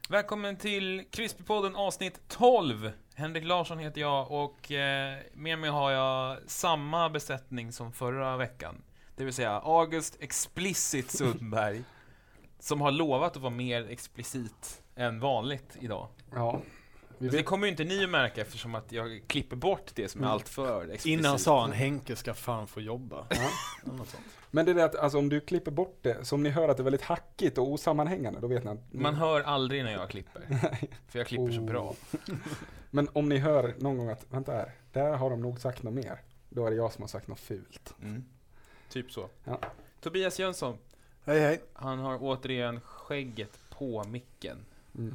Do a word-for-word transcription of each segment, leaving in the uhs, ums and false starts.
Välkommen till Crispypodden avsnitt tolv. Henrik Larsson heter jag och eh, med mig har jag samma besättning som förra veckan. Det vill säga August Explicit Sundberg som har lovat att vara mer explicit än vanligt idag. Ja. Vi det kommer ju inte ni att märka eftersom att jag klipper bort det som är allt för explicit. Innan sa han Henke ska fan få jobba. Ja. Men det är det att alltså, om du klipper bort det, som ni hör att det är väldigt hackigt och osammanhängande, då vet ni att... Man hör aldrig när jag klipper. För jag klipper oh. så bra. Men om ni hör någon gång att, vänta här, där har de nog sagt något mer. Då är det jag som har sagt något fult. Mm. Typ så. Ja. Tobias Jönsson. Hej hej. Han har återigen skägget på micken. Mm.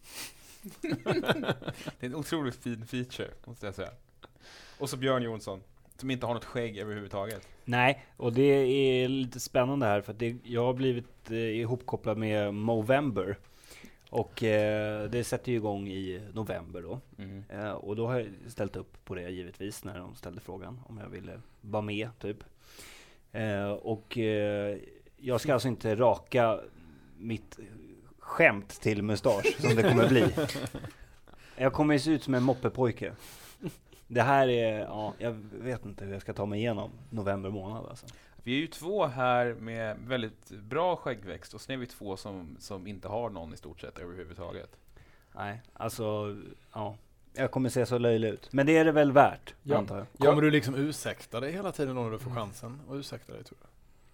Det är en otroligt fin feature, måste jag säga. Och så Björn Jonsson, som inte har något skägg överhuvudtaget. Nej, och det är lite spännande här för att det, jag har blivit eh, ihopkopplad med Movember. Och eh, det sätter ju igång i november då. Mm. Eh, och då har jag ställt upp på det givetvis när de ställde frågan om jag ville vara med typ. Eh, och eh, jag ska alltså inte raka mitt skämt till mustasch som det kommer bli. Jag kommer se ut som en moppepojke. Det här är, ja, jag vet inte hur jag ska ta mig igenom november månad alltså. Vi är ju två här med väldigt bra skäggväxt och sen är vi två som, som inte har någon i stort sett överhuvudtaget. Nej, alltså, ja. Jag kommer se så löjlig ut. Men det är det väl värt, ja. antar jag. Kommer ja. du liksom ursäkta dig hela tiden när du får chansen? Och ursäkta dig, tror jag.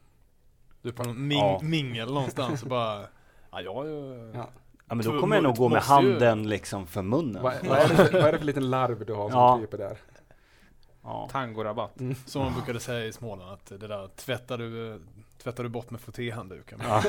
Du är på någon ming- ja. mingel någonstans och bara... Ja, jag ju... Ja. Ja, men då kommer jag nog gå med handen ju... liksom för munnen. Vad, vad, är det för, vad är det för liten larv du har som ja. kryper där? Ja. Tangorabatt. Mm. Som man brukade säga i Småland, att det där tvättar du, tvättar du bort med frottéhandduken. Ja.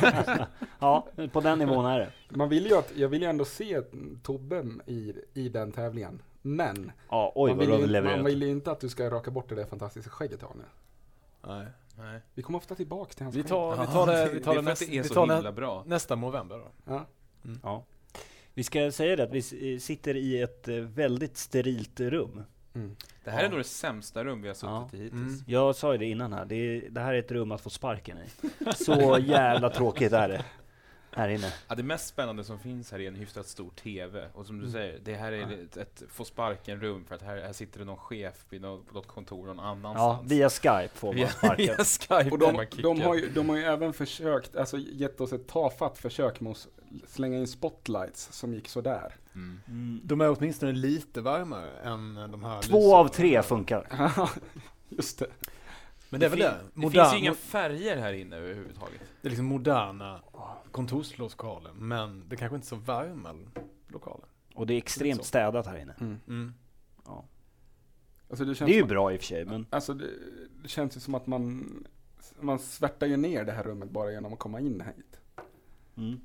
Ja, på den nivån är det. Man vill ju att, jag vill ju ändå se Tobbe i, i den tävlingen. Men ja, oj, man, vill ju, man vill ju inte att du ska raka bort det där fantastiska skägget av nu. Nej. Nej. Vi kommer ofta tillbaka till hans vi tar, vi tar det, vi tar det, det, nästa, det är vi så tar himla nä, bra. Nästa november då. Ja. Mm. Ja. Vi ska säga det att vi sitter i ett väldigt sterilt rum. Mm. Det här ja. är nog det sämsta rum vi har suttit ja. i hittills. Mm. Jag sa ju det innan här. Det, är, det här är ett rum att få sparken i. Så jävla tråkigt är det. Här inne. Ja, det mest spännande som finns här är en hyfsat stor tv. Och som du mm. säger, det här är ja. ett, ett få sparken rum. För att här, här sitter det någon chef vid något, på något kontor någon annanstans. Ja, via Skype får man sparken. Via Skype och de, de, har ju, de har ju även försökt, alltså gett oss ett tafatt försök med att slänga in spotlights som gick så där. Mm. Mm. De är åtminstone lite varmare än de här. Två lyser. Av tre funkar. Just det. Men det, är väl det, det modern, finns ju inga färger här inne överhuvudtaget. Det är liksom moderna kontorslokaler, men det kanske inte är så varma lokaler. Och det är extremt städat här inne. Mm. Mm. Ja. Alltså det, känns det är ju att, bra i och för sig. Men... Alltså det, det känns ju som att man, man svärtar ju ner det här rummet bara genom att komma in hit. Mm.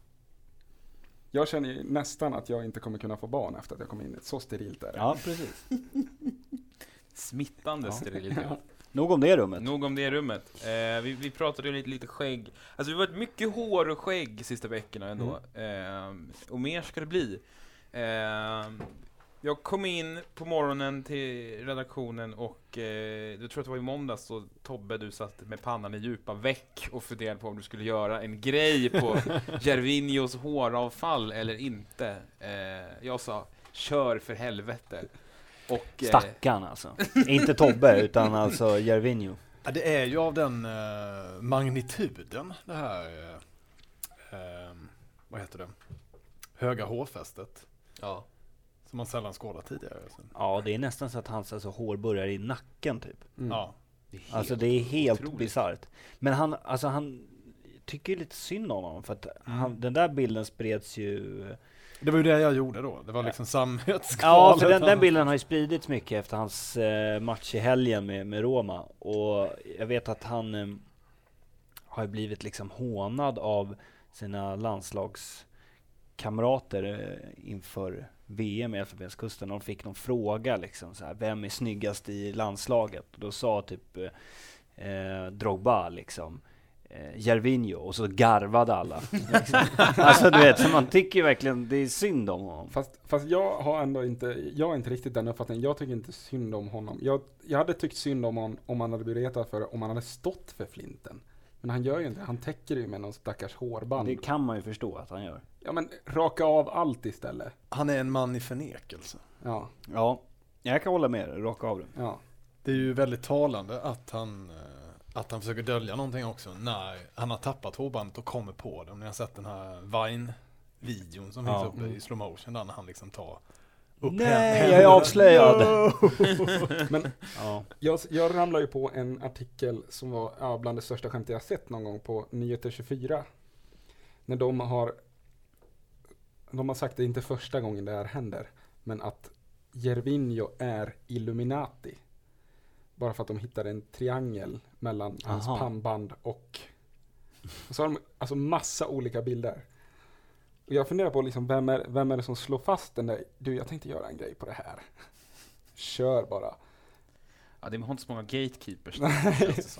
Jag känner ju nästan att jag inte kommer kunna få barn efter att jag kommer in hit. Så sterilt är det. Ja, precis. Smittande ja. sterilt. Ja. Nog om det rummet. Nog om det rummet. Eh, vi, vi pratade ju lite, lite skägg. Alltså det har varit mycket hår och skägg sista veckorna ändå. Mm. Eh, och mer ska det bli. Eh, jag kom in på morgonen till redaktionen och eh, jag tror att det var i måndags så Tobbe, du satt med pannan i djupa veck och funderade på om du skulle göra en grej på Gervinhos håravfall eller inte. Eh, jag sa, kör för helvete. Och, Stackarn alltså. Inte Tobbe utan alltså Gervinho. Ja, det är ju av den uh, magnituden det här uh, uh, vad heter det? Höga hårfästet. Ja. Som man sällan skådat tidigare. Ja, det är nästan så att hans alltså, hår börjar i nacken typ. Mm. Ja. Det alltså det är helt bisarrt. Men han, alltså han tycker lite synd om honom för att mm. han, den där bilden spreds ju. Det var ju det jag gjorde då. Det var liksom samhetsskalet. Ja, för den, den bilden har ju spridits mycket efter hans eh, match i helgen med, med Roma. Och jag vet att han eh, har blivit liksom hånad av sina landslagskamrater eh, inför V M i Elfenbenskusten. De fick någon fråga liksom så här, vem är snyggast i landslaget? Och då sa typ eh, Drogba liksom eh, Gervinho, och så garvade alla. Liksom. Alltså du vet, så man tycker ju verkligen det är synd om honom. Fast, fast jag har ändå inte, jag har inte riktigt den uppfattningen. Jag tycker inte synd om honom. Jag, jag hade tyckt synd om honom om han hade blivit retad för om han hade stått för flinten. Men han gör ju inte, han täcker ju med någon stackars hårband. Det kan man ju förstå att han gör. Ja, men raka av allt istället. Han är en man i förnekelse. Ja. Ja, jag kan hålla med dig, raka av det. Ja. Det är ju väldigt talande att han, att han försöker dölja någonting också när han har tappat hårbandet och kommer på det. Ni har sett den här Vine-videon som Ja. finns uppe i slow motion där när han liksom tar upp Nej, jag är avslöjad. Men Ja. jag, jag ramlar ju på en artikel som var ja, bland det största skämt jag sett någon gång på Nyheter tjugofyra. När de har de har sagt det inte första gången det här händer, men att Gervinho är Illuminati. Bara för att de hittade en triangel mellan hans Aha. pannband och... och så har de alltså massa olika bilder. Och jag funderar på liksom, vem, är, vem är det som slår fast den där... Du, jag tänkte göra en grej på det här. Kör bara. Ja, det har inte så många gatekeepers. Nej. känns det som.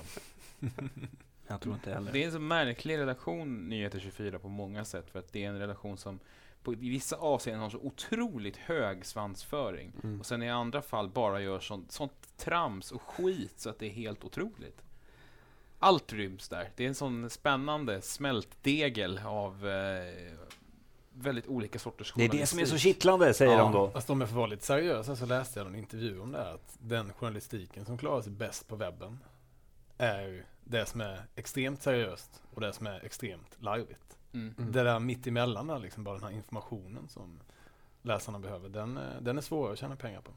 Jag tror inte heller. Det är en så märklig redaktion, Nyheter tjugofyra, på många sätt. För att det är en redaktion som på, i vissa avseenden har så otroligt hög svansföring. Mm. Och sen i andra fall bara gör sånt, sånt trams och skit så att det är helt otroligt. Allt ryms där. Det är en sån spännande smältdegel av eh, väldigt olika sorters Det är journalistik. det som är så kittlande, säger Ja, de då. fast om jag får vara lite seriösa så läste jag en intervju om det här, att den journalistiken som klarar sig bäst på webben är ju det som är extremt seriöst och det som är extremt larvigt. Mm. Mm. Det där mitt emellan är liksom bara den här informationen som läsarna behöver. Den, är- den är svår att tjäna pengar på.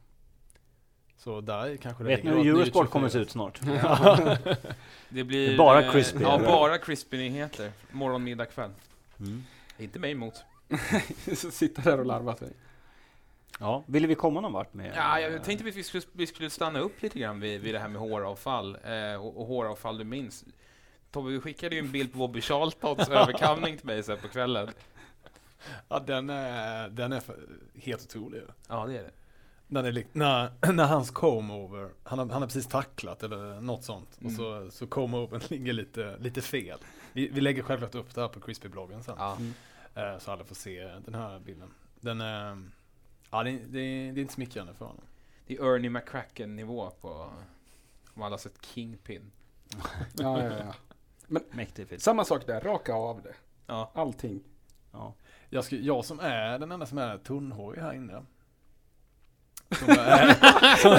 Så där kanske det Vet ni ligger hur något Eurosport nytt kommer se tjugofyra. ut snart? Det blir Bara eh, crispy, Ja, eller? bara crispy-nyheter. Morgon, middag, kväll. Mm. Inte mig emot. Så sitter där och larvar sig. Ja, ville vi komma någon vart med? Ja, jag tänkte att vi skulle, vi skulle stanna upp lite grann vid, vid det här med håravfall. Eh, och, och håravfall du minns. Tobbe, vi skickade ju en bild på Bobby Charltons överkamning till mig sen på kvällen. Ja, den är, den är för, helt otrolig. Ja, det är det. När, det, är li- när, när hans comb-over, han har, han har precis tacklat eller något sånt, Mm. och så, så comb-overn ligger lite, lite fel. Vi, vi lägger självklart upp det här på Crispy-bloggen sen, Ja. eh, så alla får se den här bilden. Den är, ja, det, det, det är inte smickrande för honom. Det är Ernie McCracken-nivå på, om alla har sett Kingpin. Ja, ja, ja. Mäktig film. Samma sak där, raka av det. Ja. Allting. Ja. Jag, skulle, jag som är den enda som är tunnhårig här inne. Som är, som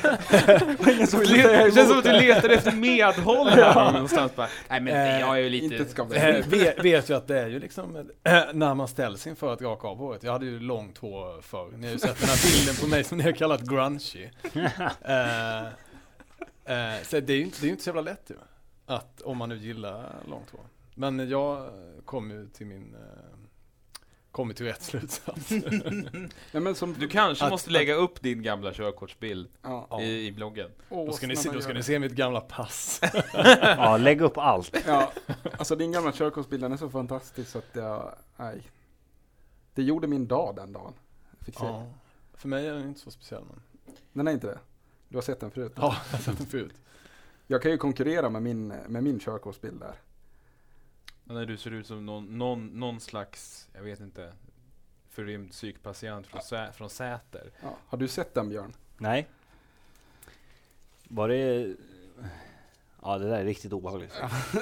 Det känns som att du letar efter medhåll här någonstans. Bara, nej, men det, jag är ju lite... Inte ska vi. Eh, vet, vet ju att det är ju liksom eh, när man ställs inför att raka av håret. Jag hade ju långt hår förr. Ni har ju sett den här bilden på mig som ni har kallat grungy. Eh, eh, så det är ju inte, det är ju inte så jävla lätt ju. Att om man nu gillar långt hår. Men jag kom ju till min eh, kom ju till rätt slutsats. Ja, men som, Du kanske Att- måste lägga upp din gamla körkortsbild ja. Ja. i, i bloggen. Åh, Då ska ni se, snälla då ska gör ni det. se mitt gamla pass. Ja, lägg upp allt. Ja, alltså din gamla körkortsbild, den är så fantastisk så att jag, nej. Det gjorde min dag den dagen. Jag fick se. Ja. För mig är den inte så speciell. Men. Den är inte det. Du har sett den förut. Ja, jag har sett den förut. Jag kan ju konkurrera med min, med min körkortsbild där. Och när du ser ut som någon, någon, någon slags, jag vet inte, förrymd psykpatient från, Sä, från Säter. Ja. Har du sett den, Björn? Nej. Var det... Ja, det där är riktigt obehagligt.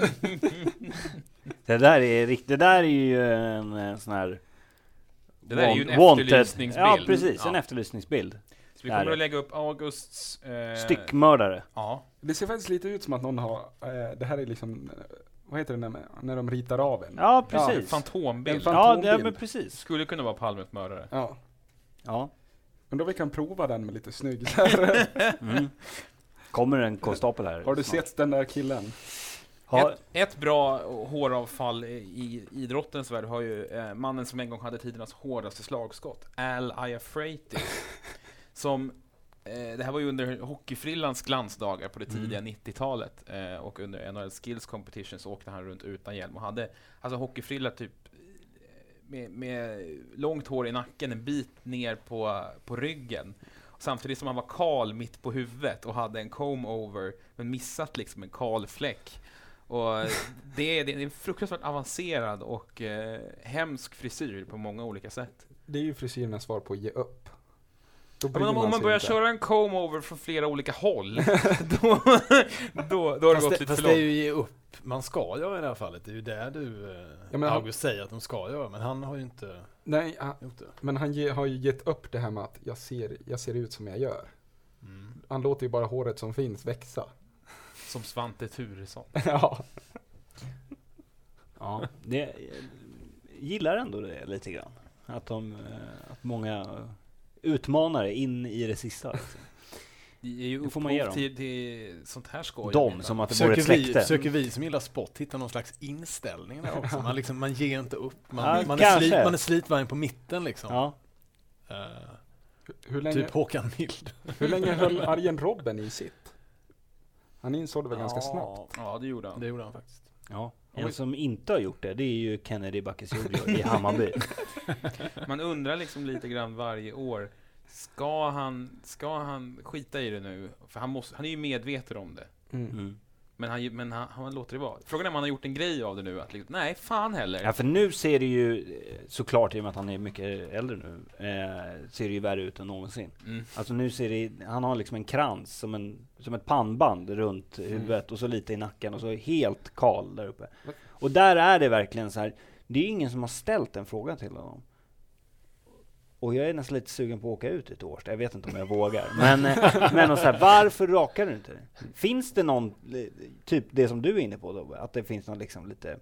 det där är riktigt... Det där är ju en, en sån här... Det där är ju en wanted- efterlysningsbild. Ja, precis. En Ja. efterlysningsbild. Så vi Det är kommer det. att lägga upp Augusts... Eh, Styckmördare. Ja. Det ser faktiskt lite ut som att någon har, eh, det här är liksom, eh, vad heter det när, när de ritar av en? Ja, precis. Fantombild. En fan- Ja, det, fantombild. men precis. Skulle kunna vara Palmes mördare. Ja. Ja. Undrar om vi kan prova den med lite snygg så här. Mm. Kommer en konstapel här? Har du snart? sett den där killen? Har, Ett, ett bra håravfall i idrottens värld har ju eh, mannen som en gång hade tidernas hårdaste slagskott, Al Iafrate, som eh, det här var ju under hockeyfrillans glansdagar på det tidiga Mm. nittiotalet, eh, och under N H L Skills Competition så åkte han runt utan hjälm och hade alltså hockeyfrilla typ med, med långt hår i nacken en bit ner på, på ryggen. Samtidigt som han var kal mitt på huvudet och hade en comb-over men missat liksom en kal fläck. Och det är, det är en fruktansvärt avancerad och eh, hemsk frisyr på många olika sätt. Det är ju frisyrernas svar på ge upp. Då Ja, men om, om man sig börjar inte. köra en comb-over från flera olika håll, då, då, då har det Fast gått det, lite fast för det är långt. ju ge upp. Man ska göra i det här fallet. Det är ju det du, eh, Ja, men han- August säger att de ska göra. Men han har ju inte Nej, han, gjort det. men han ge, har ju gett upp det här med att jag ser, jag ser ut som jag gör. Mm. Han låter ju bara håret som finns växa. Som Svante Thuresson. Ja. Ja, det, jag gillar ändå det lite grann. Att, de, eh, att många utmanare in i det sista. Liksom. Det är ju Det får man ge upphov dem. till, till sånt här skoj. De, som att det vore ett Försöker vi, släkte. försöker vi som gillar sport hitta någon slags inställning där också? Man, liksom, man ger inte upp. Man, Ja, man, är, kanske. slit, man är slitvargen på mitten liksom. Ja. Eh, Hur länge, typ Håkan Mild. hur länge höll Arjen Robben i sitt? Han insåg det väl ganska snabbt. Ja, det gjorde han. Det gjorde han faktiskt. Ja. En som inte har gjort det, det är ju Kennedy Bakircioglu i Hammarby. Man undrar liksom lite grann varje år, ska han, ska han skita i det nu? För han, måste, han är ju medveten om det. Mm. Mm. Men, han, men han, han låter det vara. Frågan är om han har gjort en grej av det nu. Att liksom, nej, fan heller. Ja, för nu ser det ju, såklart i och med att han är mycket äldre nu, eh, ser det ju värre ut än någonsin. Mm. Alltså nu ser det, han har liksom en krans som, en, som ett pannband runt huvudet och så lite i nacken och så helt kal där uppe. Och där är det verkligen så här, det är ingen som har ställt en fråga till honom. Och jag är nästan lite sugen på att åka ut ett år. Jag vet inte om jag vågar. Men, eh, men och så här, varför rakar du inte det? Finns det någon, eh, typ det som du är inne på då, att det finns någon liksom lite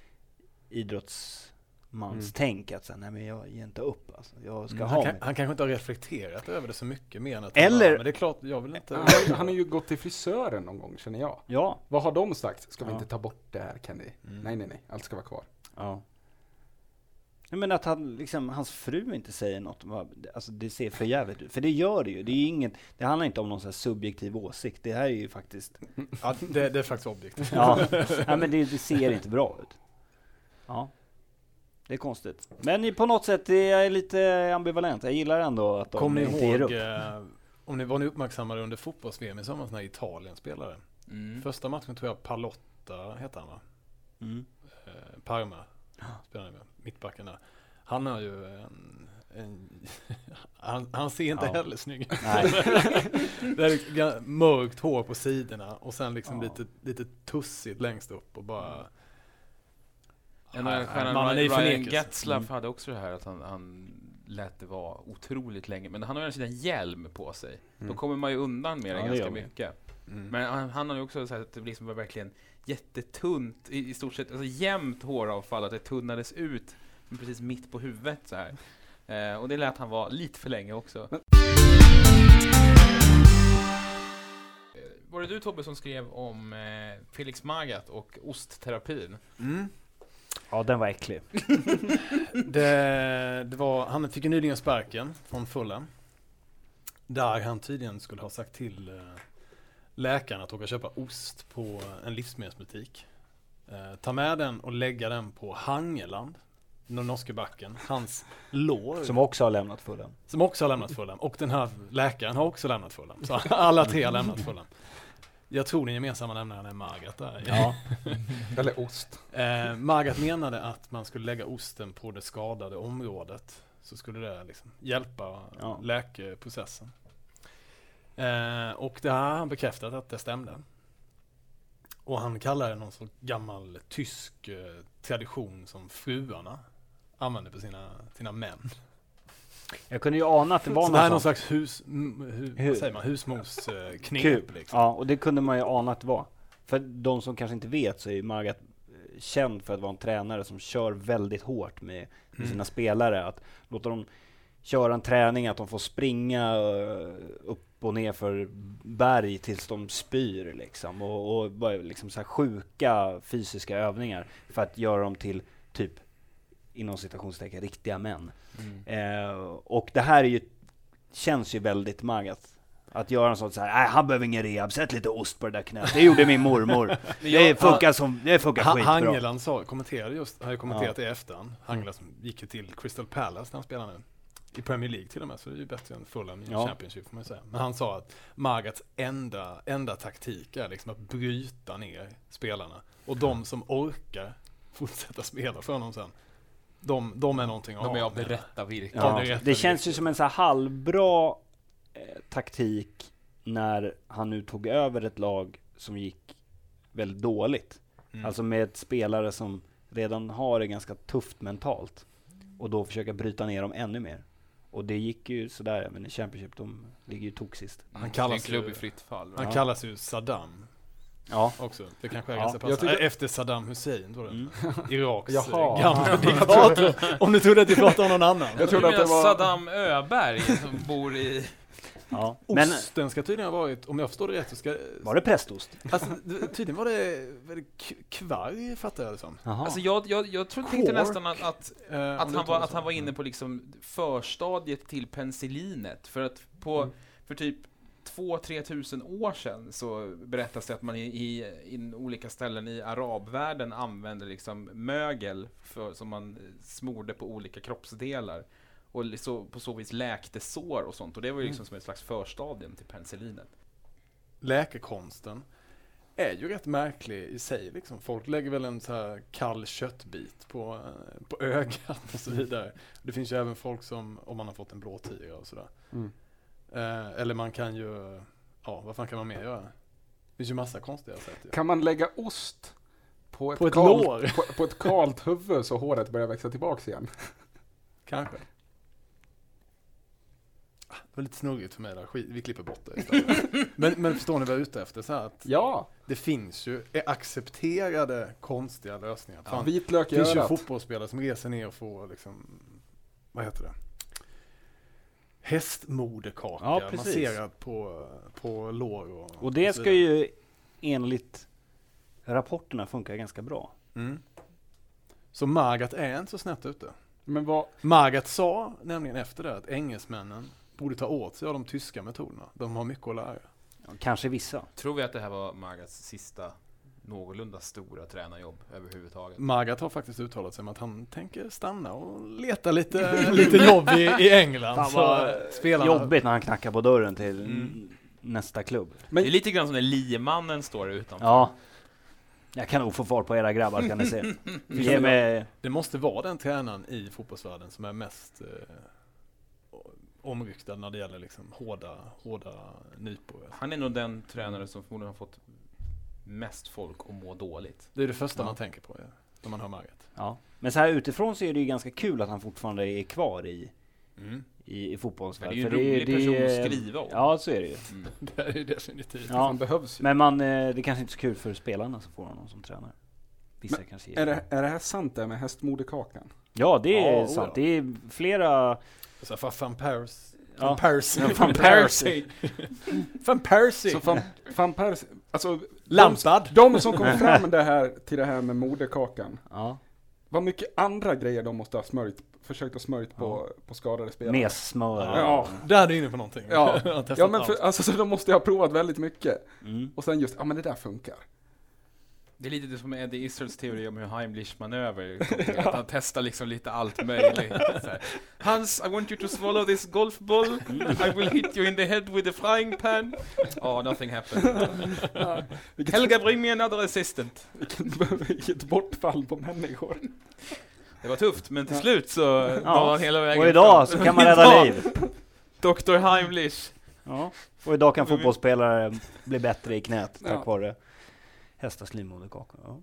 idrottsmanstänk att säga, nej men jag ger inte upp alltså. Jag ska Mm, ha han, kan, mig. han kanske inte har reflekterat över det så mycket mer än att Eller- bara, men det är klart, jag vill inte. Han, han har ju gått till frisören någon gång, känner jag. Ja, Vad har de sagt? Ska vi Ja. inte ta bort det här, Kennedy? Mm. Nej, nej, nej. Allt ska vara kvar. ja. Jag menar att han, liksom, hans fru inte säger något. Alltså det ser för jävligt ut. För det gör det ju. Det är inget, det handlar inte om någon så här subjektiv åsikt. Det här är ju faktiskt... Ja, det, det är faktiskt objektivt. Ja, ja men det, det ser inte bra ut. Ja. Det är konstigt. Men i- på något sätt är jag lite ambivalent. Jag gillar ändå att de Kom ni inte ger upp. ihåg, eh, om ni var ni uppmärksammade under fotbolls-V M i somras när Italien spelade? Mm. Första matchen tror jag Palotta heter han va? Mm. Eh, Parma spelar med, mittbacken där. Han har ju en, en han, han ser inte Ja. heller snygg ut. Nej. Det är liksom ga- mörkt hår på sidorna och sen liksom Ja. lite, lite tussigt längst upp och bara... En Nej, av stjärnan mannen är i Ryan, Ryan förnekelse. Getzlaff Mm. hade också det här att han, han lät det vara otroligt länge. Men han har ju en hjälm på sig. Då Mm. kommer man ju undan med det Ja, det ganska gör man. mycket. Mm. Men han, han har ju också sagt att det liksom var verkligen jättetunt, i, i stort sett, alltså jämnt håravfall, att det tunnades ut precis mitt på huvudet så här. Eh, och det lät han vara lite för länge också. Men- Eh, Var det du Tobbe som skrev om eh, Felix Magath och ostterapin? Mm. Ja, den var äcklig. Det, det var, han fick ju nyligen sparken från Fulham. Där han tydligen skulle ha sagt till eh, läkaren att åka köpa ost på en livsmedelsbutik. Eh, ta med den och lägga den på Hangeland, den norska backen, hans lår. Som också har lämnat Fulham. Som också har lämnat Fulham. Och den här läkaren har också lämnat Fulham. Så alla tre har lämnat Fulham. Jag tror den gemensamma nämnaren är Magath där. Ja. Eller ost. Eh, Magath menade att man skulle lägga osten på det skadade området. Så skulle det liksom hjälpa Ja. läkeprocessen. Eh, och det har han bekräftat att det stämde. Och han kallar det någon sorts gammal tysk eh, tradition som fruarna använder på sina, sina män. Jag kunde ju ana att det var Så det här är någon någon sån slags hus, m, hu, Hur? vad säger man, husmorsknep. Knep, kub. liksom. Ja, och det kunde man ju ana att det var. För de som kanske inte vet så är ju Magath eh, känd för att vara en tränare som kör väldigt hårt med, med Mm. sina spelare. Att låta dem köra en träning, att de får springa eh, upp och ner för berg tills de spyr liksom. Och, och bara liksom så här sjuka fysiska övningar för att göra dem till typ inom citationstecken riktiga män. Eh, och det här är ju, känns ju väldigt Magath. Att göra en sån så här, nej han behöver ingen rehab, sätt lite ost på det där knät. Det gjorde min mormor. Det funkar som, det funkar Ha- skitbra. Hangeland sa, kommenterade just, har ju kommenterat Ja. det i efterhand. Hangeland som gick ju till Crystal Palace när han spelar nu. I Premier League till och med, så det är ju bättre än Fulham i Ja. Championship får man ju säga. Men han sa att Magaths enda, enda taktik är liksom att bryta ner spelarna. Och de som orkar fortsätta spela för honom sen, de, de är någonting att De är ha av med. berätta virke. Ja, Ja, det är rätt det känns ju viktigt. som en så här halvbra eh, taktik när han nu tog över ett lag som gick väldigt dåligt. Mm. Alltså med ett spelare som redan har det ganska tufft mentalt. Och då försöka bryta ner dem ännu mer. Och det gick ju sådär, men i Championship, de ligger ju toksist. Han kallas klubb i fritt fall. Han ja. kallas ju Saddam. Ja. Också. Det kanske är ja. ganska passande. tycker... Efter Saddam Hussein, tror du? Mm. Iraks Jaha. gamla diktator. Om du trodde att du pratade om någon annan. Jag trodde att det var Saddam Öberg som bor i... Ja. Men osten ska tydligen ha varit, om jag förstår det rätt, så ska... Var det prästost? Alltså, tydligen var det, var det kvarg, fattar jag det som. Aha. Alltså jag, jag, jag tror tänkte nästan att, att, uh, att, han var, att han var inne på liksom förstadiet till penicillinet. För att på, mm. för typ två till tre tusen år sedan så berättas det att man i, i, i olika ställen i arabvärlden använde liksom mögel för, som man smorde på olika kroppsdelar. Och så, på så vis läkte sår och sånt. Och det var ju liksom mm. som ett slags förstadium till penicillinet. Läkekonsten är ju rätt märklig i sig. Liksom. Folk lägger väl en så här kall köttbit på, på ögat och så vidare. Det finns ju även folk som, om man har fått en blå tiger och sådär. Mm. Eh, eller man kan ju, ja, vad fan kan man mer göra? Det finns ju massa konstiga sätt. Ja. Kan man lägga ost på ett, på ett kalt, lår? På, på ett kalt huvud så håret börjar växa tillbaks igen? Kanske. Det var lite snurrigt för mig där. Skit, vi klipper bort det istället. men, men förstår ni vad jag är ute efter? Så att ja. Det finns ju accepterade konstiga lösningar. Ja, vitlök i örat. Det finns ju örat. fotbollsspelare som reser ner och får liksom, vad heter det? Hästmoderkaka ja, masserad på, på lår. Och, och det och ska ju enligt rapporterna funka ganska bra. Mm. Så Margat är inte så snett ute. Men vad... Margat sa nämligen efter det att engelsmännen borde ta åt sig av de tyska metoderna. De har mycket att lära. Ja, kanske vissa. Tror vi att det här var Margats sista någorlunda stora tränarjobb överhuvudtaget? Margat har faktiskt uttalat sig om att han tänker stanna och leta lite, lite jobb i, i England. Fan vad spelarna... jobbigt när han knackar på dörren till mm. nästa klubb. Men det är lite grann som när liemannen står utanför. Ja. Jag kan nog få fart på era grabbar, kan ni se. Ge mig... Det måste vara den tränaren i fotbollsvärlden som är mest eh, omryktad när det gäller liksom hårda, hårda nypor. Han är nog den tränare som förmodligen har fått mest folk att må dåligt. Det är det första ja. man tänker på, ja, när man hör Margat. Ja. Men så här utifrån så är det ju ganska kul att han fortfarande är kvar i, mm. i, i fotbollsvärlden. Det är ju en rolig person det, att skriva om. Ja, så är det ju. Mm. Det är ju definitivt. Ja. Det behövs ju. Men man, det är kanske inte så kul för spelarna som får honom som tränare. Vissa Men kanske är det, är det här sant det med hästmoderkakan? Ja, det är ja, sant. Ja. Det är flera... Så för Van Persie. Ja. Van Persie. Ja, Van Persie. Van Persie. Så Van, Van Persie, alltså Lampard. De, de som kom fram det här, till det här med moderkakan. Ja. Vad mycket andra grejer de måste ha smörjt, försökt att smörjt på, ja. på skadade spelare. Messmör. Ja. ja. Där är du inne på någonting. Ja, ja men för, alltså, så de måste ha provat väldigt mycket. Mm. Och sen just, ja men det där funkar. Det är lite det som Eddie Israels teori om hur Heimlich-manöver ja. Att han testar liksom lite allt möjligt. Hans, I want you to swallow this golf ball. I will hit you in the head with a frying pan. Oh, nothing happened. Ja. Helga, bring me another assistant. Vilket, vilket bortfall på människor. Det var tufft, men till slut så ja. var han hela vägen. Och idag fram. Så kan man rädda liv. doktor Heimlich. Ja. Och idag kan fotbollsspelare bli bättre i knät tack ja. vare hästars livmoderkaka. Ja.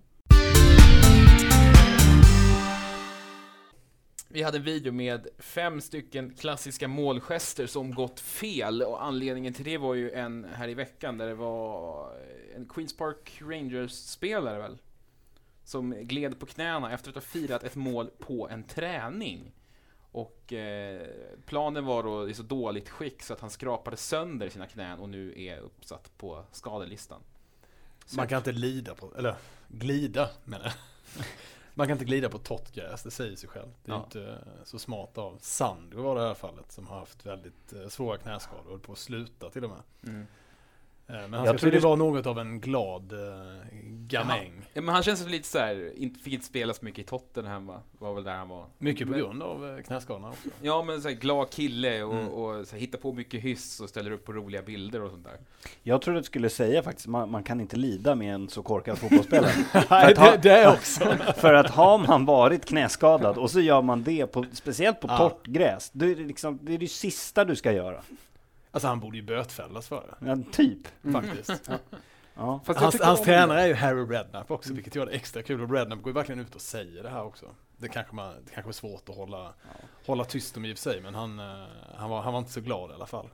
Vi hade en video med fem stycken klassiska målgester som gått fel, och anledningen till det var ju en här i veckan där det var en Queens Park Rangers-spelare väl som gled på knäna efter att ha firat ett mål på en träning. Och eh, planen var då i så dåligt skick så att han skrapade sönder sina knän och nu är uppsatt på skadelistan. Så. Man kan inte lida på, eller glida menar jag. Man kan inte glida på tottgräs, det säger sig själv. Det är ja. inte så smart av Sandro var det här fallet som har haft väldigt eh, svåra knäskador och håller på att sluta till och med. Mm. Men han jag tror det var något av en glad uh, gamäng. Ja, ja, men han känns lite så här, inte fick inte spela så mycket i Tottenham va? Var väl där han var. Mycket på grund av uh, knäskadorna också. Ja, men så här, glad kille och, mm. och så här, hittar på mycket hyss och ställer upp på roliga bilder och sånt där. Jag tror att du skulle säga faktiskt man, man kan inte lida med en så korkad fotbollsspelare. Nej, det, det är också. För att har man varit knäskadad och så gör man det på, speciellt på ah. torrt gräs, då är det liksom det är det sista du ska göra. Alltså han borde ju bötfällas för det. Ja, typ. Mm. Faktiskt. Ja. Ja. Fast jag Hans, tycker hans om tränare det. är ju Harry Redknapp också, vilket gör det extra kul. Och Redknapp går ju verkligen ut och säger det här också. Det kanske, man, det kanske är svårt att hålla, ja. hålla tyst om i och för sig, men han, han, var, han var inte så glad i alla fall.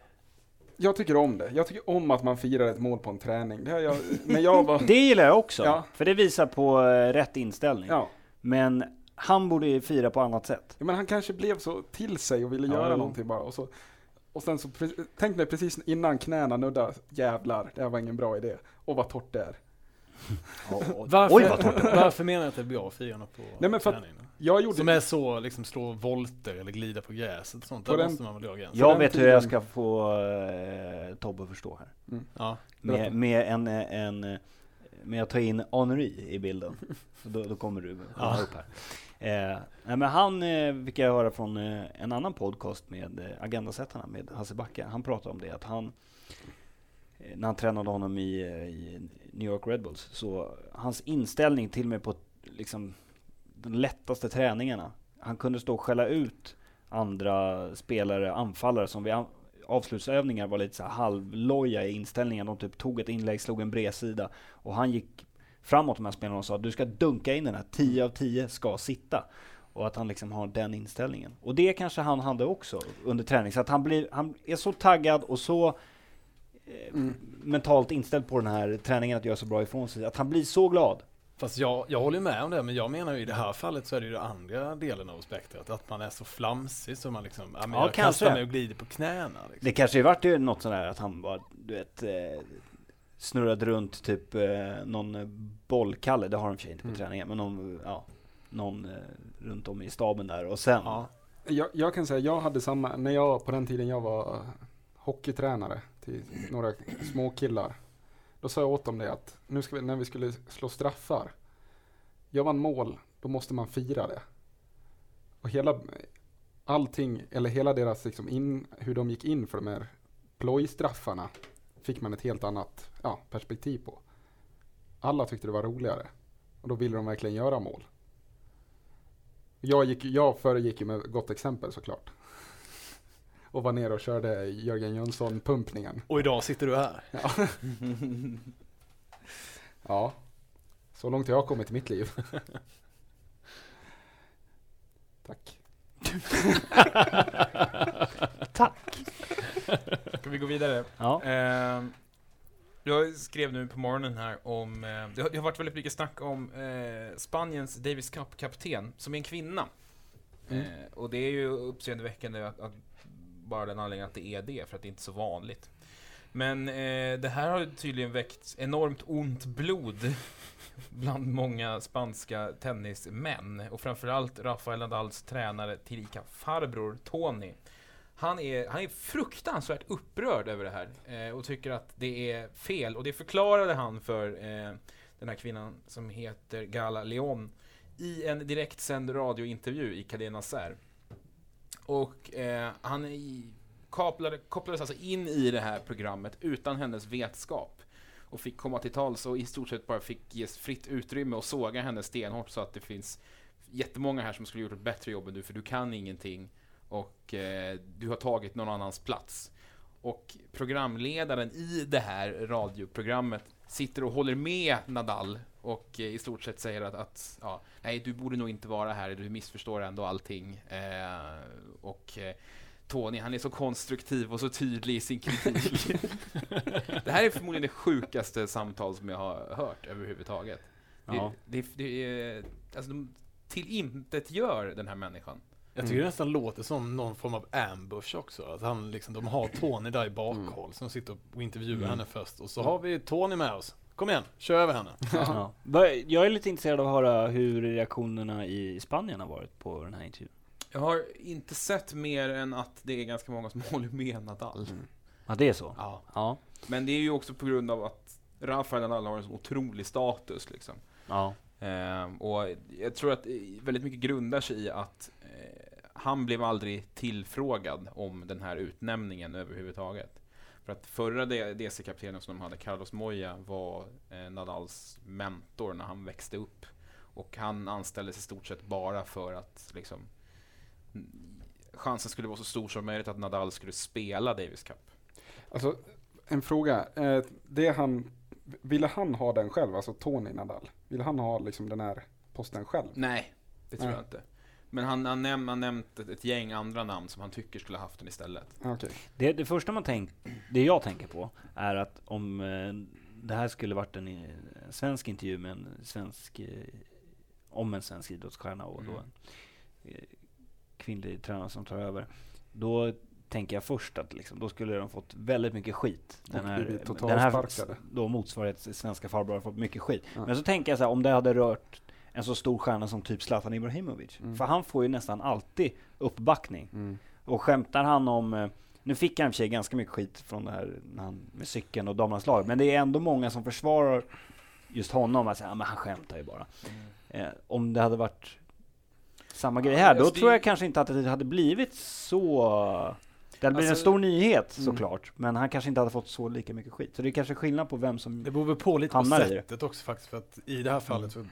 Jag tycker om det. Jag tycker om att man firar ett mål på en träning. Det, har jag, när jag var, Det gillar jag också, Ja. för det visar på eh, rätt inställning. ja. Men han borde ju fira på annat sätt. Ja, men han kanske blev så till sig och ville Ja, göra jo. någonting bara. Och, så, och sen så, pre- tänk dig precis innan knäna nudda, jävlar, det här var ingen bra idé. Och vad torrt det är. Varför, Oj, vad torrt. varför menar jag att det är bra att fira något på Nej, men för att- träningen? Jag gjorde Som är så, liksom slå volter eller glida på gräset och sånt. På Där den- måste man väl göra gränsen. Jag den vet hur tiden- jag ska få eh, Tobbe att förstå här. Ja. Med, med en, en eh, med att ta in Henri i bilden. Så då, då kommer du komma upp här. Eh, nej, men han eh, fick jag höra från eh, en annan podcast med eh, Agendasättarna med Hasse Backe. Han pratade om det att han eh, när han tränade honom i, eh, i New York Red Bulls, så hans inställning till mig på liksom de lättaste träningarna. Han kunde stå och skälla ut andra spelare, anfallare som vid an- avslutsövningar var lite så här halvloja i inställningen. De typ tog ett inlägg, slog en bredsida och han gick framåt med spelarna och sa du ska dunka in den här, tio av tio ska sitta. Och att han liksom har den inställningen. Och det kanske han hade också under träning. Så att han, blir, han är så taggad och så eh, Mm. mentalt inställd på den här träningen att göra så bra ifrån sig. Att han blir så glad. Fast jag, jag håller med om det, men jag menar ju i det här fallet så är det ju den andra delen av spektrat. Att man är så flamsig så man liksom, ja, men Ja, jag kanske. kastar mig och glider på knäna. Liksom. Det kanske varit ju något sånt där att han bara, du vet, eh, snurrade runt typ eh, någon bollkalle, det har de i och för sig inte på Mm. träningen, men någon, ja, någon eh, runt om i staben där och sen. Ja. Jag, jag kan säga, jag hade samma, när jag på den tiden jag var hockeytränare till några små killar. Då sa jag åt dem det att nu ska vi, när vi skulle slå straffar, gör man mål, då måste man fira det. Och hela, allting, eller hela deras liksom in, hur de gick in för de här plojstraffarna fick man ett helt annat ja, perspektiv på. Alla tyckte det var roligare. Och då ville de verkligen göra mål. Jag, gick, jag föregick ju med gott exempel såklart. Och var nere och körde Jörgen Jönsson-pumpningen. Och idag sitter du här. Ja. Ja, så långt har jag kommit i mitt liv. Tack. Tack! Ska vi gå vidare? Ja. Eh, jag skrev nu på morgonen här om, eh, det, har, det har varit väldigt mycket snack om eh, Spaniens Davis Cup-kapten, som är en kvinna. Mm. Eh, och det är ju uppseendeväckande att, att bara den anledningen att det är det, för att det är inte så vanligt. Men eh, det här har tydligen väckt enormt ont blod bland många spanska tennismän. Och framförallt Rafael Nadals tränare, tillika farbror Tony. Han är, han är fruktansvärt upprörd över det här eh, och tycker att det är fel. Och det förklarade han för eh, den här kvinnan som heter Gala Leon i en direktsänd radiointervju i Cadena Ser. Och eh, han i, kopplade, kopplades alltså in i det här programmet utan hennes vetskap. Och fick komma till tals och i stort sett bara fick ges fritt utrymme och såga henne stenhårt, så att det finns jättemånga här som skulle gjort ett bättre jobb än du, för du kan ingenting. Och eh, du har tagit någon annans plats. Och programledaren i det här radioprogrammet sitter och håller med Nadal och eh, i stort sett säger att, att ja, nej, du borde nog inte vara här, du missförstår ändå allting. Eh, och eh, Tony, han är så konstruktiv och så tydlig i sin kritik. Det här är förmodligen det sjukaste samtal som jag har hört överhuvudtaget. Ja. Det, det, det är, alltså de tillintetgör den här människan. Jag tycker Mm. det nästan låter som någon form av ambush också. Att han liksom, de har Tony där i bakhåll som sitter och intervjuar Mm. henne först. Och så har vi Tony med oss. Kom igen, kör över henne. Ja. Va- Jag är lite intresserad av att höra hur reaktionerna i Spanien har varit på den här intervjun. Jag har inte sett mer än att det är ganska många som håller med Nadal. Mm. Ja, det är så? Ja. Ja. Men det är ju också på grund av att Rafael Nadal har en så otrolig status liksom. Ja. Ehm, och jag tror att väldigt mycket grundar sig i att eh, han blev aldrig tillfrågad om den här utnämningen överhuvudtaget. För att förra D C-kaptenen som de hade, Carlos Moya, var eh, Nadals mentor när han växte upp. Och han anställdes i stort sett bara för att liksom, chansen skulle vara så stor som möjligt att Nadal skulle spela Davis Cup. Alltså, en fråga. Eh, det han, ville han ha den själv, alltså Tony Nadal? Ville han ha liksom den här posten själv? Nej, det tror Nej. jag inte. Men han har näm- han nämnt ett, ett gäng andra namn som han tycker skulle ha haft den istället. Okay. Det, det första man tänk, det jag tänker på är att om eh, det här skulle varit en, en svensk intervju med en svensk eh, om en svensk idrottsstjärna och Mm. då en eh, kvinnlig tränare som tar över, då tänker jag först att liksom, då skulle de fått väldigt mycket skit. Den Och här, blivit den totalt här sparkade. då motsvarighet till svenska farbror har fått mycket skit. Ja. Men så tänker jag så här, om det hade rört en så stor stjärna som typ Zlatan Ibrahimovic. Mm. För han får ju nästan alltid uppbackning. Mm. Och skämtar han om, eh, nu fick han i och för sig ganska mycket skit från det här när han, med cykeln och damernas lag, men det är ändå många som försvarar just honom, att säga, ja, men han skämtar ju bara. Eh, om det hade varit samma grej här, då alltså det- tror jag kanske inte att det hade blivit så... Det hade blivit en Alltså- stor nyhet Mm. såklart, men han kanske inte hade fått så lika mycket skit. Så det är kanske skillnad på vem som... Det beror väl på lite på Hamnar i det. sättet också faktiskt, för att i det här fallet så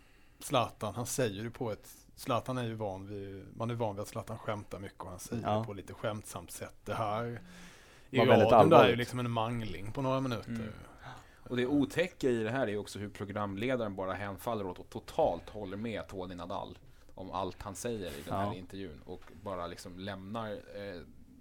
Zlatan, han säger ju på ett Zlatan är ju van vid, man är van vid att Zlatan skämtar mycket och han säger Ja. det på lite skämtsamt sätt. Det här i Var väldigt radion där är ju allvarligt. liksom en mangling på några minuter. Mm. Och det otäcka i det här är också hur programledaren bara hänfaller åt och totalt håller med Tony Nadal om allt han säger i den här Ja. intervjun och bara liksom lämnar eh,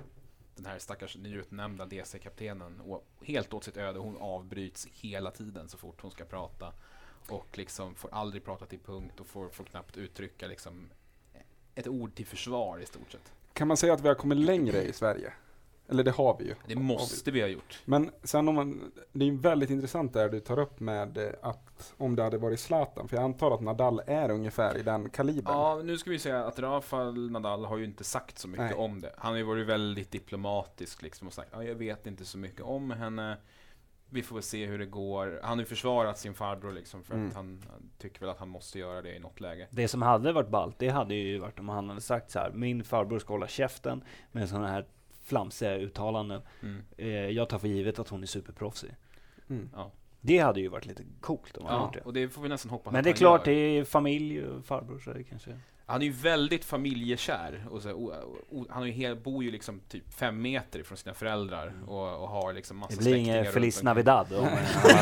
den här stackars nyutnämnda D C-kaptenen och helt åt sitt öde. Hon avbryts hela tiden så fort hon ska prata och liksom får aldrig prata till punkt och får, får knappt uttrycka liksom ett ord till försvar i stort sett. Kan man säga att vi har kommit längre i Sverige? Eller det har vi ju. Det måste vi ha gjort. Men sen om man, det är ju väldigt intressant där du tar upp med eh, att om det hade varit Zlatan, för jag antar att Nadal är ungefär i den kalibern. Ja, nu ska vi säga att Rafael Nadal har ju inte sagt så mycket Nej. om det. Han har ju varit väldigt diplomatisk liksom och sagt, ja, jag vet inte så mycket om henne. Vi får väl se hur det går. Han har ju försvarat sin farbror liksom för Mm. att han, han tycker väl att han måste göra det i något läge. Det som hade varit ballt, det hade ju varit om han hade sagt så här: min farbror ska hålla käften med sådana här flamsiga uttalanden. Mm. Eh, jag tar för givet att hon är superproffsig. Mm. Ja. Det hade ju varit lite coolt om han Ja, gjort det. och det får vi nästan hoppas Men att det är han klart, gör. det är familj och farbror, så det kanske... Han är ju väldigt familjekär och så, o, o, han är ju helt, bor ju liksom typ fem meter ifrån sina föräldrar Mm. och, och har liksom massa Det blir släktingar ingen runt Feliz omkring. Navidad om man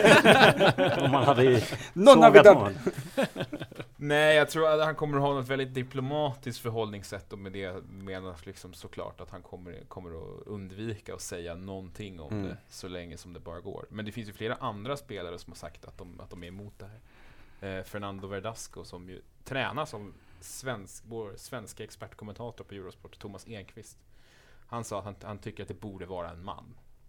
hade, om man hade Non sågat Navidad. honom. Nej, jag tror att han kommer att ha något väldigt diplomatiskt förhållningssätt och med det menas liksom såklart att han kommer, kommer att undvika att säga någonting om Mm. det så länge som det bara går. Men det finns ju flera andra spelare som har sagt att de, att de är emot det här. Eh, Fernando Verdasco som ju tränar som svensk, vår svenska expertkommentator på Eurosport, Thomas Enqvist. Han sa att han, han tycker att det borde vara en man.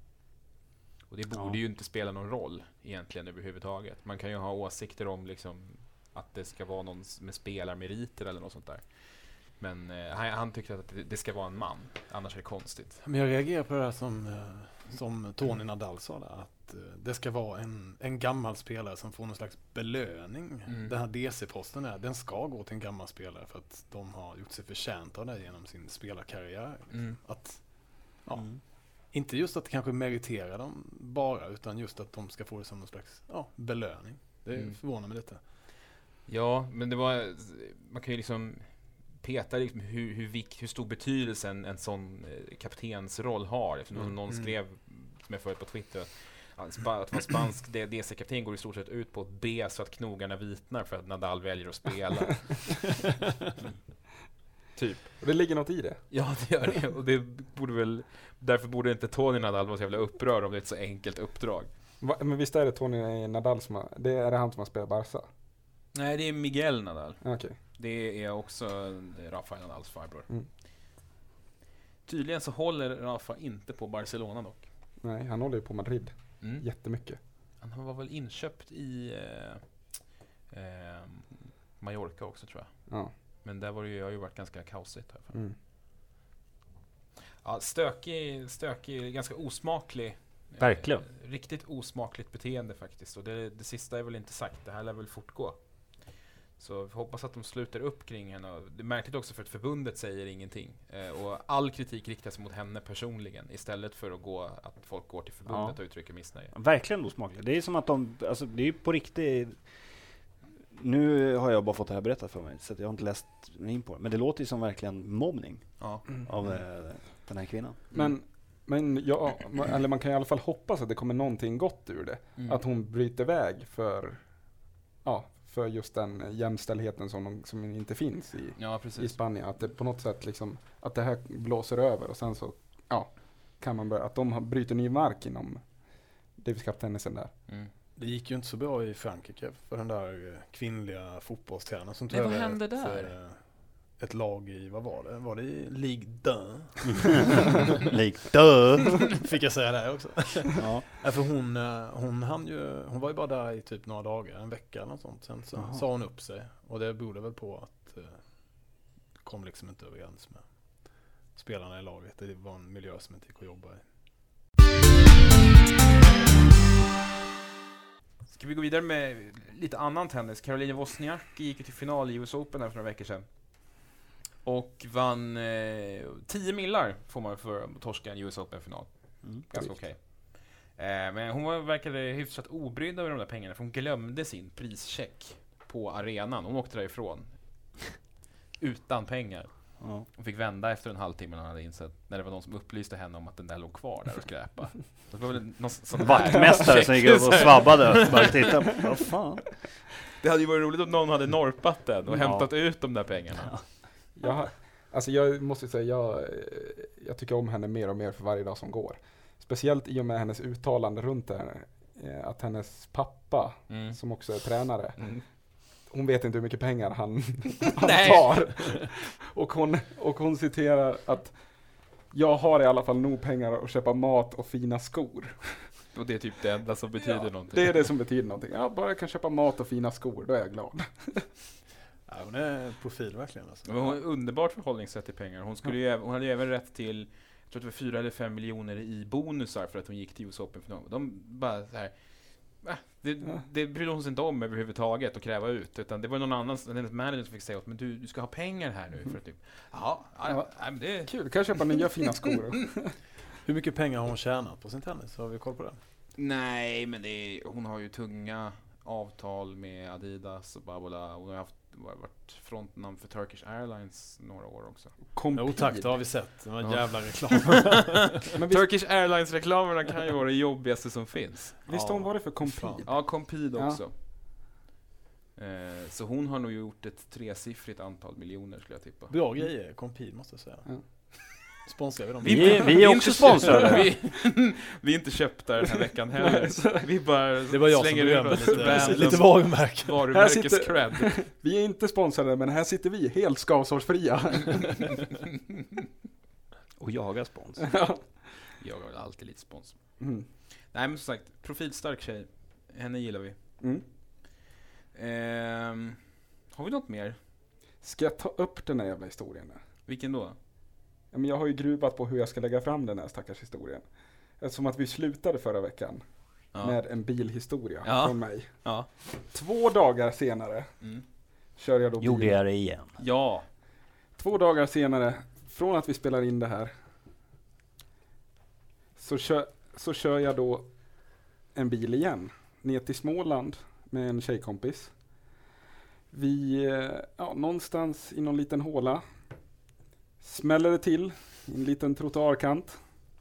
Och det borde Ja. ju inte spela någon roll egentligen överhuvudtaget. Man kan ju ha åsikter om liksom att det ska vara någon med spelarmeriter eller något sånt där. Men eh, han, han tycker att det, det ska vara en man, annars är det konstigt. Men jag reagerar på det här som, eh, som Tony Nadal sa där, att eh, det ska vara en, en gammal spelare som får någon slags belöning. Mm. Den här D C-posten där, den ska gå till en gammal spelare för att de har gjort sig förtjänta av det genom sin spelarkarriär. Mm. Att, ja, Mm. inte just att kanske meritera dem bara, utan just att de ska få det som någon slags ja, belöning. Det Mm. förvånar mig lite. Ja, men det var, man kan ju liksom peta liksom hur, hur, vik, hur stor betydelse en, en sån eh, kaptensroll har. Eftersom Mm. någon Mm. skrev, som jag följt på Twitter, att, att spa- att vara spansk D C-kapten går i stort sett ut på att be så att knogarna vitnar för att Nadal väljer att spela. Mm. Typ. Och det ligger något i det. Ja, det gör det. Och det borde väl, därför borde inte Tony Nadal vara så jävla upprörd om det är ett så enkelt uppdrag. Va, men visst är det Tony Nadal som har, det är det han som har spelat Barca? Nej, det är Miguel Nadal. Okej. Det är också Rafael Nadals farbror. Mm. Tydligen så håller Rafa inte på Barcelona dock. Nej, han håller ju på Madrid Mm. jättemycket. Han var väl inköpt i eh, eh, Mallorca också tror jag. Ja. Men där var det ju, har ju varit ganska kaosigt här. Mm. Ja, stökig, stökig, ganska osmaklig. eh, Verkligen. Riktigt osmakligt beteende faktiskt. Och det, det sista är väl inte sagt. Det här lär väl fortgå. Så vi hoppas att de sluter upp kring henne. Och det är märkligt också för att förbundet säger ingenting. Eh, och all kritik riktas mot henne personligen. Istället för att gå, att folk går till förbundet Ja. och uttrycker missnöje. Verkligen osmakligt. Det är som att de, alltså det är ju på riktigt, nu har jag bara fått det här berättat för mig, så att jag har inte läst mig in på det. Men det låter ju som verkligen mobbning Ja. av eh, den här kvinnan. Men, men ja, man, eller man kan i alla fall hoppas att det kommer någonting gott ur det. Mm. Att hon bryter väg för, ja, för just den jämställdheten som, som inte finns i, Ja, i precis. Spanien. Att det på något sätt liksom, att det här blåser över och sen så, ja, kan man börja, att de har bryter ny mark inom Davis Cup-tennisen där. Mm. Det gick ju inte så bra i Frankrike för den där eh, kvinnliga fotbollstränaren som Nej, vad över hände ett, där? eh, ett lag i, vad var det? Var det i Ligue deux? Lik dö. Fick jag säga det också? Ja. Ja, för hon, eh, hon, hann ju, hon var ju bara där i typ några dagar, en vecka eller något sånt. Sen så Jaha. sa hon upp sig. Och det berodde väl på att eh, kom liksom inte överens med spelarna i laget. Det var en miljö som inte gick att jobba i. Ska vi gå vidare med lite annan tennis? Caroline Wozniacki gick ju till final i U S Open här för några veckor sedan. Och vann eh, tio millar får man för att torska en U S Open-final. Mm. Ganska okej. Eh, men hon var, verkade hyfsat obrydd över de där pengarna, för hon glömde sin prischeck på arenan. Hon åkte därifrån utan pengar. Ja. Hon fick vända efter en halvtimme när hon hade insett, när det var någon som upplyste henne om att den där låg kvar där och skräpa. Det var väl någon sån här Vaktmästare som gick upp och svabbade. Bara titta på, vad fan. Det hade ju varit roligt om någon hade norpat den och Ja. hämtat ut de där pengarna. Ja. Jag, har- alltså jag måste säga, jag, jag tycker om henne mer och mer för varje dag som går. Speciellt i och med hennes uttalande runt det här, eh, att hennes pappa, Mm. som också är tränare, Mm. hon vet inte hur mycket pengar han, han Nej. tar. Och hon, och hon citerar att jag har i alla fall nog pengar att köpa mat och fina skor. Och det är typ det enda som betyder Ja, någonting. det är det som betyder någonting. Ja, bara jag kan köpa mat och fina skor, då är jag glad. Ja, hon är profil verkligen. Alltså. Men hon har ett underbart förhållningssätt till pengar. Hon, skulle ju, äv- hon hade ju även rätt till, jag tror att det var fyra eller fem miljoner i bonusar för att hon gick till U S Open-final. De bara så här, äh, det, Ja. det brydde hon sig inte om överhuvudtaget att kräva ut. Utan det var någon annan, hennes manager som fick säga åt, men du, du ska ha pengar här nu. För att typ, ja, ja, Ja. ja, men det... Kul, kan jag köpa nya fina skor? Hur mycket pengar har hon tjänat på sin tennis? Har vi koll på det? Nej, men det är, hon har ju tunga avtal med Adidas och Babola. Hon har haft, varit frontnamn för Turkish Airlines några år också. Compede. Jo tack, det har vi sett. Det var en Ja. jävla reklam. Men visst, Turkish Airlines-reklamerna kan ju vara det jobbigaste som finns. visst har hon varit för Compede? Ja, Compede Ja. också. Eh, så hon har nog gjort ett tresiffrigt antal miljoner skulle jag tippa. Bra grejer, Compede måste jag säga. Ja. Sponsrar vi dem? Vi är- vi är också inte sponsrade. köpta- vi, vi är inte köpta den här veckan heller. Vi bara Det var jag som slänger började ur med oss lite, random lite varumärken. varumärkes-cred. Vi är inte sponsrade, men här sitter vi helt skavsårsfria. Och jaga spons. Ja. Jag har väl alltid lite spons. Mm. Nej, men som sagt, profilstark tjej. Henne gillar vi. Mm. Ehm, har vi något mer? Ska jag ta upp den här jävla historien? Där? Vilken då? Ja, men jag har ju gruvat på hur jag ska lägga fram den här stackars historien. Eftersom att vi slutade förra veckan Ja. med en bilhistoria Ja. från mig. Ja. Två dagar senare Mm. kör jag då bil. Gjorde jag det igen. Ja. Två dagar senare, från att vi spelar in det här, så kör, så kör jag då en bil igen. Ner till Småland med en tjejkompis. Vi, eh, ja, någonstans i någon liten håla smäller det till i en liten trottoarkant.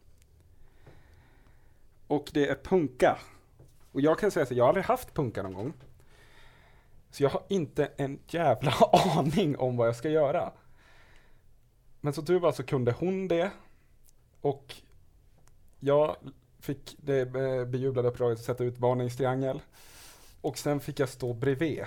Och det är punka. Och jag kan säga så, jag har aldrig haft punka någon gång. Så jag har inte en jävla aning om vad jag ska göra. Men så tur var så kunde hon det. Och jag fick det be- bejublade uppdraget att sätta ut varningstriangel. Och sen fick jag stå bredvid.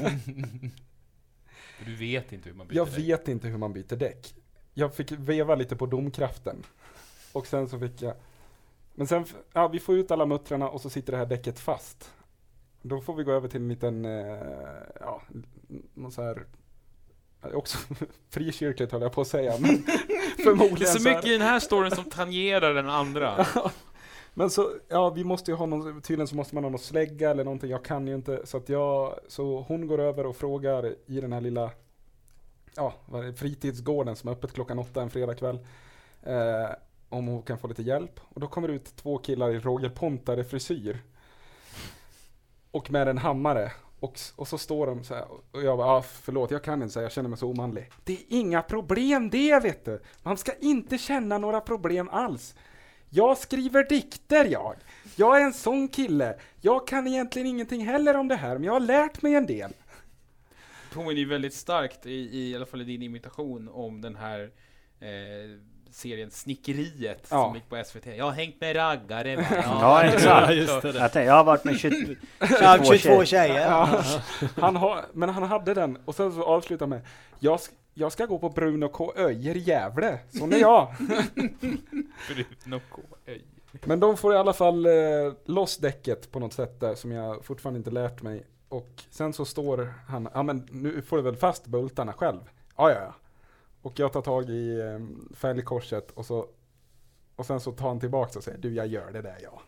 Du vet inte hur man byter Jag däck. vet inte hur man byter däck. Jag fick veva lite på domkraften. Och sen så fick jag... Men sen, f- ja, vi får ut alla muttrarna och så sitter det här däcket fast. Då får vi gå över till en liten, eh, ja, någon så här... Också frikyrkligt höll jag på att säga, men Det förmodligen är så här- mycket i den här storyn som tangerar den andra. Men så, ja, vi måste ju ha någon, tydligen så måste man ha någon slägga eller någonting, jag kan ju inte, så att jag, så hon går över och frågar i den här lilla, ja, vad är det, fritidsgården som är öppet klockan åtta en fredagkväll, eh, om hon kan få lite hjälp. Och då kommer det ut två killar i Roger Pontare frisyr. Och med en hammare. Och, och så står de så här, och jag bara, ah, förlåt, jag kan inte säga, jag känner mig så omanlig. Det är inga problem det, vet du. Man ska inte känna några problem alls. Jag skriver dikter, jag. Jag är en sån kille. Jag kan egentligen ingenting heller om det här, men jag har lärt mig en del. Påminner ju väldigt starkt, i, i, i alla fall i din imitation, om den här eh, serien Snickeriet ja. som gick på S V T. Jag har hängt med raggare. Va? Ja, Ja, exakt. Just det. Jag, tänkte, jag har varit med tjugo, Ja, tjugotvå tjejer. Ja. Han har, men han hade den, och sen så avslutar med, jag, jag ska gå på Bruno K. Öjer i Gävle. Sån är jag. Bruno K. Öjer. Men de får i alla fall eh, loss däcket på något sätt där, som jag fortfarande inte lärt mig. Och sen så står han, ja men nu får du väl fast bultarna själv. Ja, ja, ja. Och jag tar tag i eh, fälgkorset och så och sen så tar han tillbaka och säger, du, jag gör det där, ja.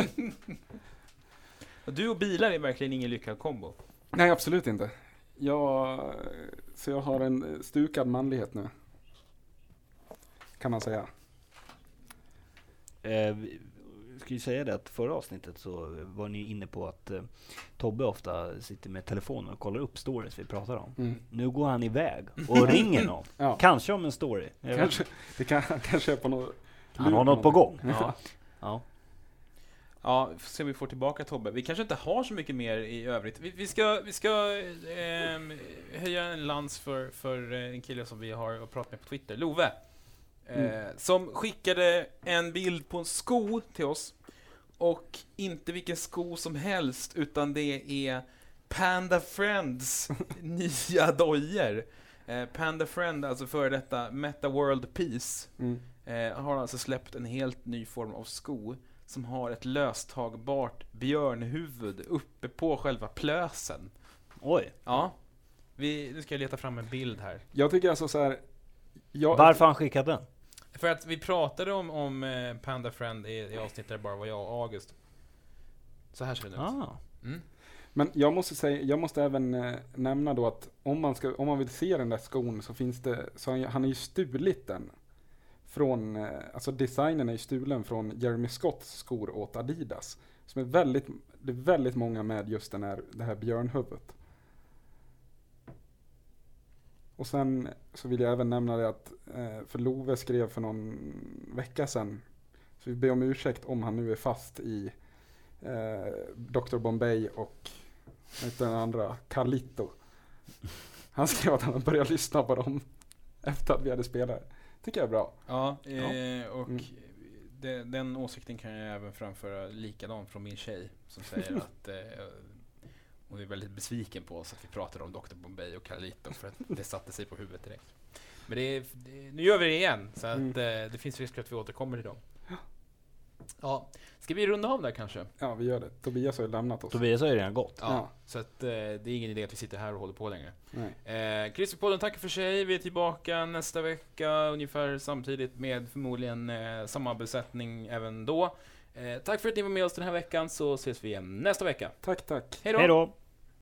Du och bilar är verkligen ingen lyckad kombo. Nej, absolut inte. Jag, så jag har en stukad manlighet nu. Kan man säga. Eh, vi ska ju säga det att förra avsnittet så var ni inne på att eh, Tobbe ofta sitter med telefonen och kollar upp stories vi pratar om. Mm. Nu går han iväg och ringer någon. Ja. Kanske om en story. Jag Kanske, det kan, kanske är på något... Han har något på gång. Ja. Ja. Ja, får se om vi får tillbaka Tobbe. Vi kanske inte har så mycket mer i övrigt. Vi, vi ska, vi ska eh, höja en lans för, för en kille som vi har pratat med på Twitter, Love. Eh, mm. Som skickade en bild på en sko till oss. Och inte vilken sko som helst, utan det är Panda Friends nya dojor. Eh, Panda Friend, alltså före detta Meta World Peace, mm. eh, har alltså släppt en helt ny form av sko som har ett löstagbart björnhuvud uppe på själva plösen. Oj. Ja. Vi, nu ska jag leta fram en bild här. Jag tycker alltså så här... Jag, Varför har han skickat den? För att vi pratade om, om eh, Panda Friend i, i avsnittet där bara var jag och August. Så här ser det ut. Ah. Mm. Men jag måste säga, jag måste även eh, nämna då att om man ska, om man vill se den där skon så finns det, så han, han är ju stulit den från, eh, alltså designen är ju stulen från Jeremy Scotts skor åt Adidas. Som är väldigt, det är väldigt många med just den här, det här björnhuvudet. Och sen så vill jag även nämna det att, eh, för Love skrev för någon vecka sedan, så vi ber om ursäkt om han nu är fast i eh, doktor Bombay och den andra, Carlito. Han skrev att han började lyssna på dem efter att vi hade spelat. Tycker jag är bra. Ja, eh, och mm. det, den åsikten kan jag även framföra likadant från min tjej som säger att eh, hon är väldigt besviken på oss att vi pratade om doktor Bombay och Carlito för att det satte sig på huvudet direkt. Men det, är, det nu gör vi det igen, så att mm. eh, det finns risk att vi återkommer till dem. Ja, ska vi runda av där kanske? Ja, vi gör det. Tobias har ju lämnat oss. Tobias har ju redan gått. Ja, ja. Så att, eh, det är ingen idé att vi sitter här och håller på längre. Nej. Eh, Krispodden tackar för sig. Vi är tillbaka nästa vecka ungefär samtidigt med förmodligen eh, samma besättning även då. Eh, tack för att ni var med oss den här veckan, så ses vi igen nästa vecka. Tack, tack. Hej då! Hej då!